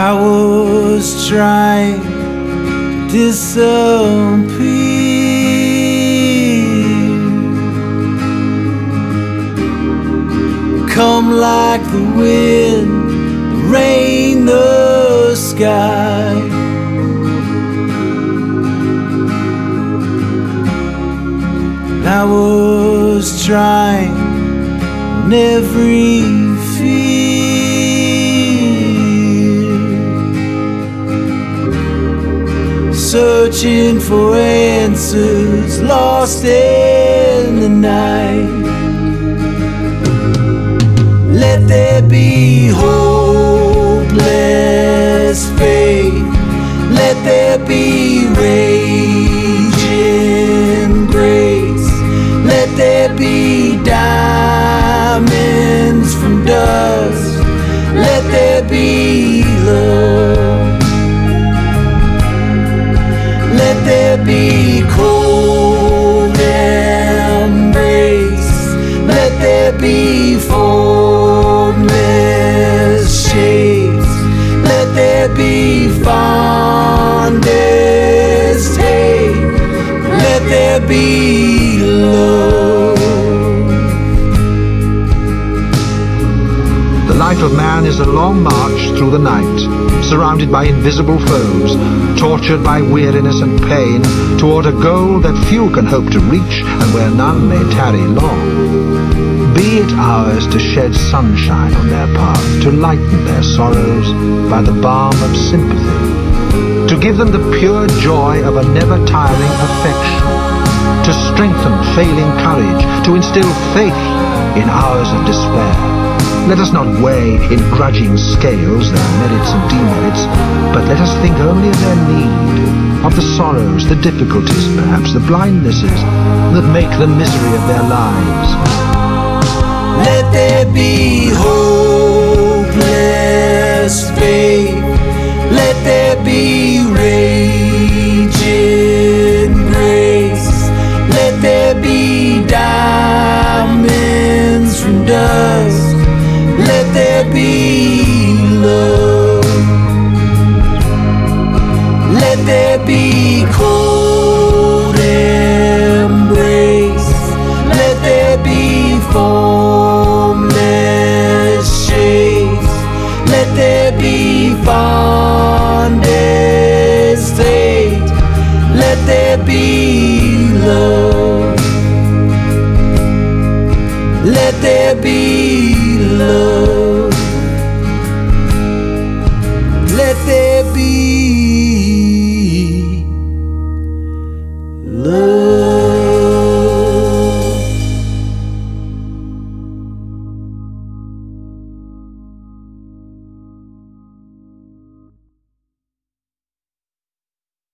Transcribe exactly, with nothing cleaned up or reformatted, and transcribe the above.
I was trying to disappear. Come like the wind, the rain, the sky. I was trying on every field, searching for answers lost in the night. Let there be hopeless faith. Let there be raging grace. Let there be diamonds from dust. Let there be love. Let there be cold embrace. Let there be formless shapes. Let there be fondest hate. Let there be love. The life of man is a long march through the night, surrounded by invisible foes, tortured by weariness and pain, toward a goal that few can hope to reach and where none may tarry long. Be it ours to shed sunshine on their path, to lighten their sorrows by the balm of sympathy, to give them the pure joy of a never-tiring affection, to strengthen failing courage, to instill faith in hours of despair. Let us not weigh in grudging scales their merits and demerits, but let us think only of their need, of the sorrows, the difficulties, perhaps the blindnesses that make the misery of their lives. Let there be hopeless faith. Let there be raging grace. Let there be diamonds from dust. Let there be love. Let there be cold embrace. Let there be formless shapes. Let there be fondest hate. Let there be love. Let there be